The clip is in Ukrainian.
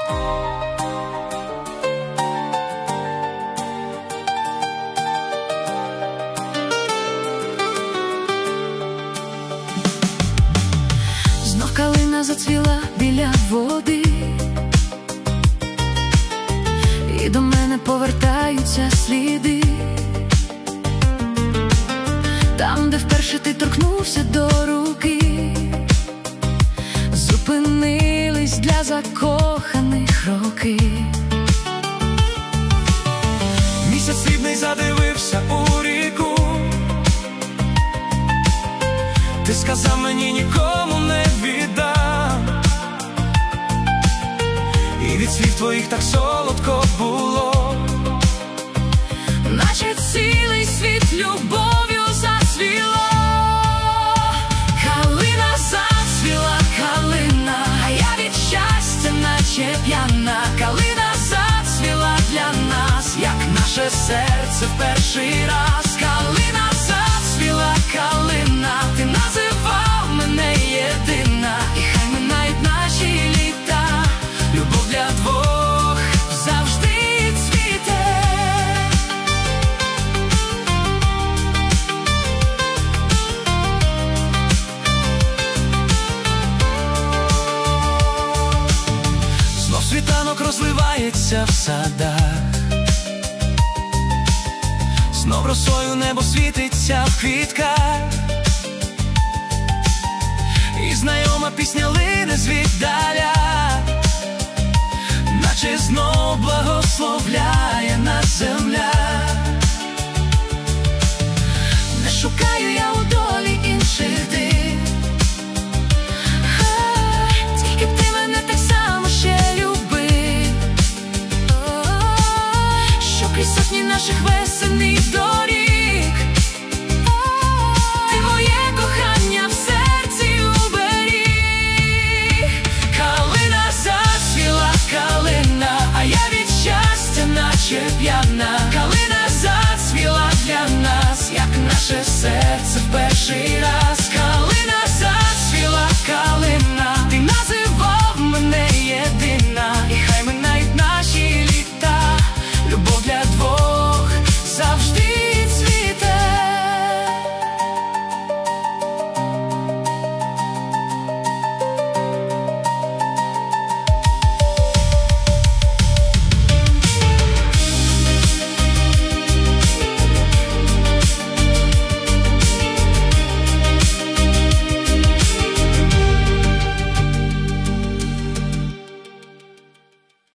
Знов калина зацвіла біля води, і до мене повертаються сліди. Там, де вперше ти торкнувся до руки, зупинились для закоханих роки. Місяць срібний задивився у ріку. Ти сказав мені, нікому не віддам. І від слів твоїх так солодко було, наче цілий світ любов'ю зацвіло. Калина зацвіла, калина, а я від щастя наче п'яна. Калина зацвіла для нас, як наше серце в перший раз. Калина зацвіла, калина, ти називав мене єдина. І хай минають наші літа, любов для двох завжди цвіте. знов світанок розливається в садах, знов росою небо світиться в квітках, і знайома пісня лине звіддаля, наче знов благословляє нас земля. Не шукаю я у долі інших див, тільки б ти мене так само ще любив, що крізь сотні наших весенних доріг ти моє кохання в серці уберіг. Калина зацвіла, калина, а я від щастя наче п'яна. Калина зацвіла для нас, як наше серце в перший раз.